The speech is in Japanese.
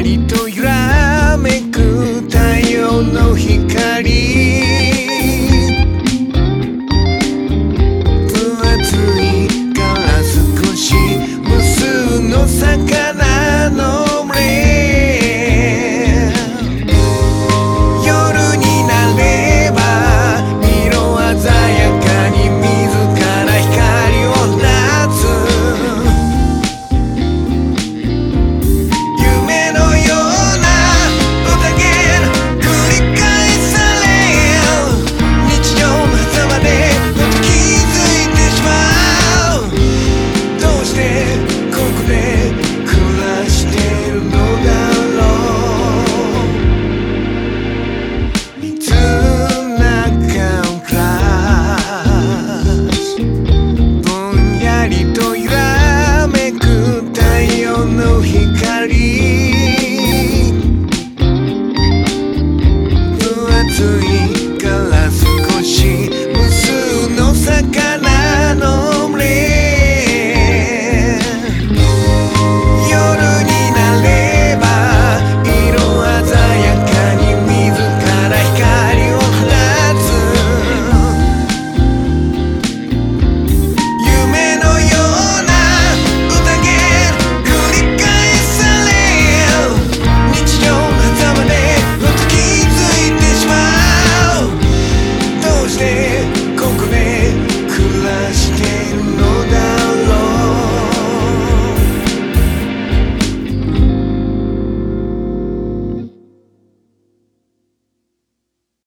りと揺らめく太陽の光、分厚いから少し無数の魚の群れ、夜になれば色鮮やかに自ら光を放つ、夢のような宴繰り返され、日常の狭間で気づいてしまう。どうしてここで暮らしてるのだろう。水の中を暮らす、ぼんやりと揺らめく太陽の光、